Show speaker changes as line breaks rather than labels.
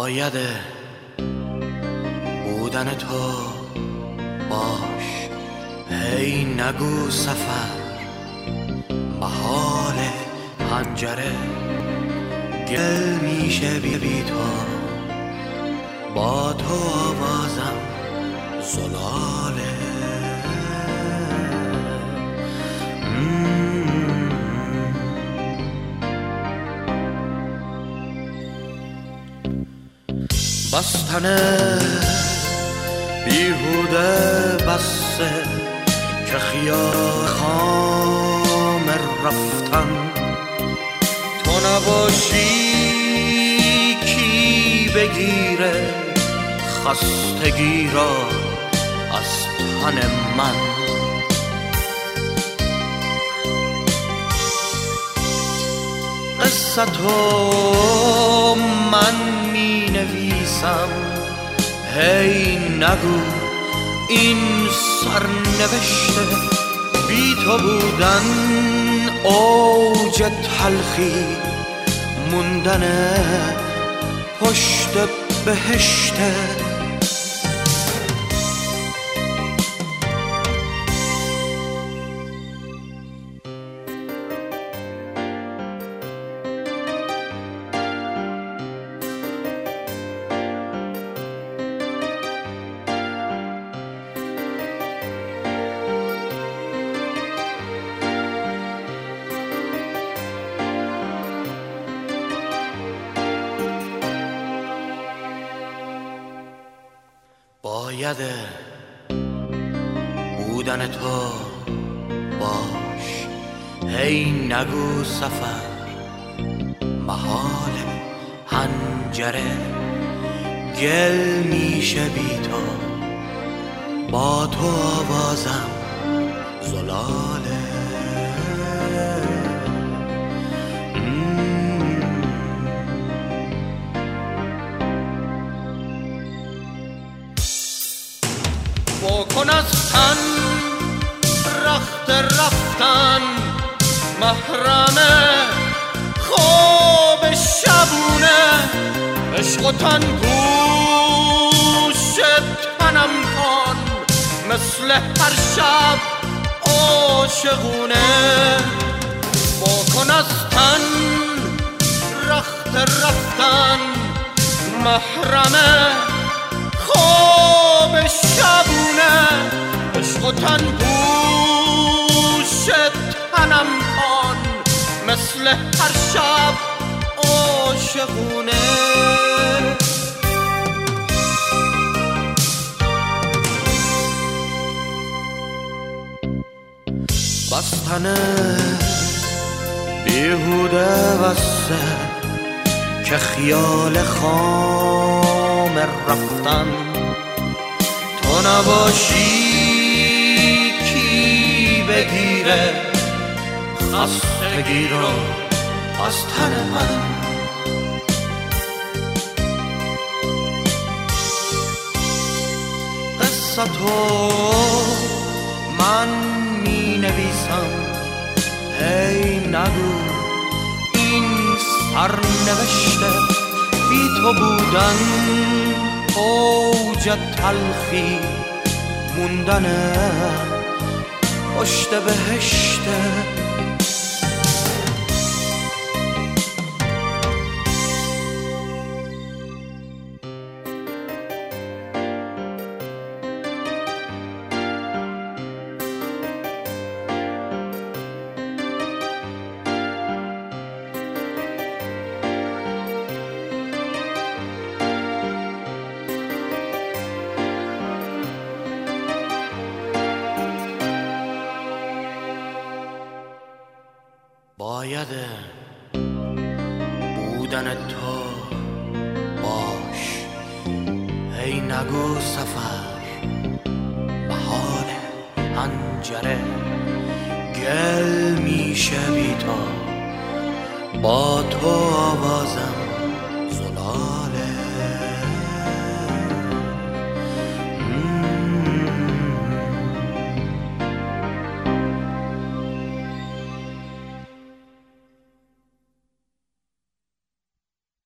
باید بودن تو باش، هی نگو سفر محال، پنجره گل میشه بی تو، با تو آوازم زلاله. بستن بیهوده بسته که خیال خام رفتن، تو نباشی کی بگیره خستگی را از تن من. قصه تو من می نویسم، هی نگو این سرنوشته، بی تو بودن اوج تلخی، موندن پشت بهشته. باید بودن تو باش، هی نگو سفر محال، پنجره گل میشه بی تو، با تو آوازم زلاله. بکن از تن رخت رفتن، محرم خواب شبونه، عشق و تن پوش تنم کن، مثل هر شب عاشقونه. بکن از تن رخت رفتن، محرم خواب شبونه، عشق و تن پوش تنم کن، مثل هر شب عاشقونه. بستن بیهوده بسته که خیال خام رفتن، تو نباشی کی بگیره خستگی رو از تن من. قصه تو من می نویسم، هی نگو این سرنوشته، بی تو بودن اوج تلخی، موندن پشت بهشته. باید بودن تو باش، هی نگو سفر محال، پنجره گل میشه بی تو، با تو